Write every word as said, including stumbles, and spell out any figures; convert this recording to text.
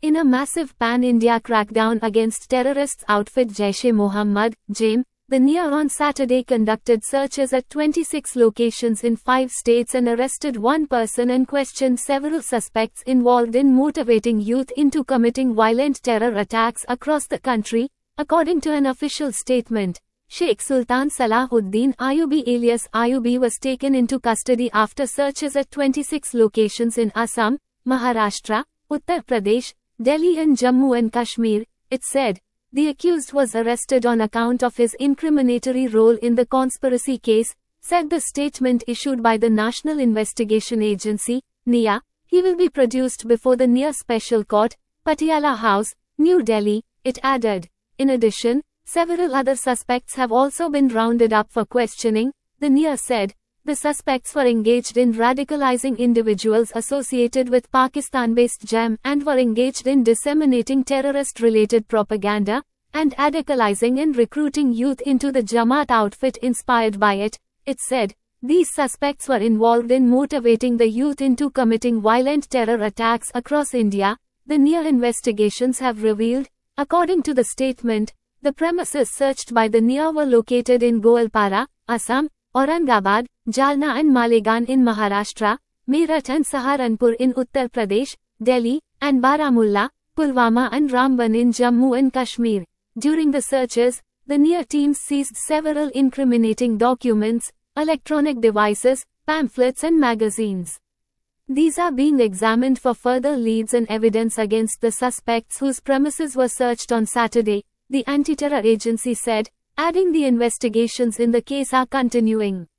In a massive pan-India crackdown against terrorists outfit Jaish-e-Mohammed, J I M, the N I A on Saturday conducted searches at twenty-six locations in five states and arrested one person and questioned several suspects involved in motivating youth into committing violent terror attacks across the country, according to an official statement. Sheikh Sultan Salahuddin Ayubi alias Ayubi was taken into custody after searches at twenty-six locations in Assam, Maharashtra, Uttar Pradesh, Delhi and Jammu and Kashmir, it said. The accused was arrested on account of his incriminatory role in the conspiracy case, said the statement issued by the National Investigation Agency, N I A. He will be produced before the N I A Special Court, Patiala House, New Delhi, it added. In addition, several other suspects have also been rounded up for questioning, the N I A said. The suspects were engaged in radicalizing individuals associated with Pakistan-based J A M and were engaged in disseminating terrorist-related propaganda and radicalizing and recruiting youth into the Jamaat outfit inspired by it, it said. These suspects were involved in motivating the youth into committing violent terror attacks across India, the N I A investigations have revealed. According to the statement, the premises searched by the N I A were located in Goalpara, Assam, Aurangabad, Jalna and Malegaon in Maharashtra, Meerut and Saharanpur in Uttar Pradesh, Delhi, and Baramulla, Pulwama and Ramban in Jammu and Kashmir. During the searches, the N I A teams seized several incriminating documents, electronic devices, pamphlets and magazines. These are being examined for further leads and evidence against the suspects whose premises were searched on Saturday, the anti-terror agency said, adding the investigations in the case are continuing.